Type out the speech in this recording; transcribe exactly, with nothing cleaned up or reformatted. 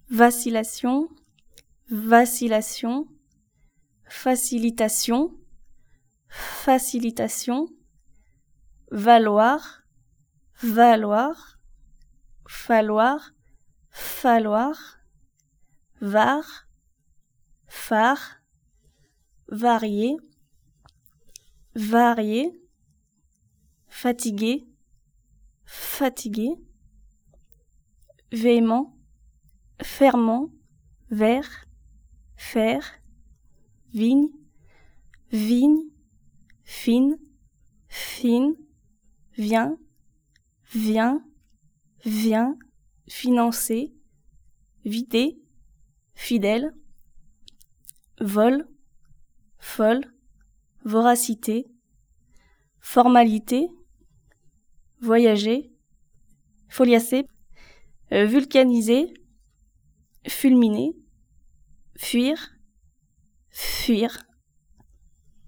vacillation, vacillation, facilitation, facilitation, valoir, valoir, falloir, falloir, var, phare, varier, varier, fatigué, fatigué, véhément, fermant, vert, faire, vigne, vigne, fine, fine, vient, vient, vient, financer, vider, fidèle, vol, folle, voracité, formalité, voyager, foliacer, euh, vulcaniser, fulminer, fuir, fuir.